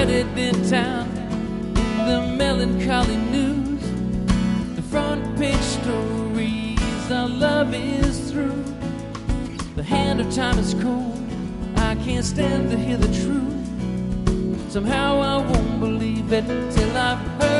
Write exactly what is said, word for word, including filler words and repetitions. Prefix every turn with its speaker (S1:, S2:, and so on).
S1: departed in town. In the melancholy news, the front page stories, our love is through. The hand of time is cold, I can't stand to hear the truth. Somehow I won't believe it till I've heard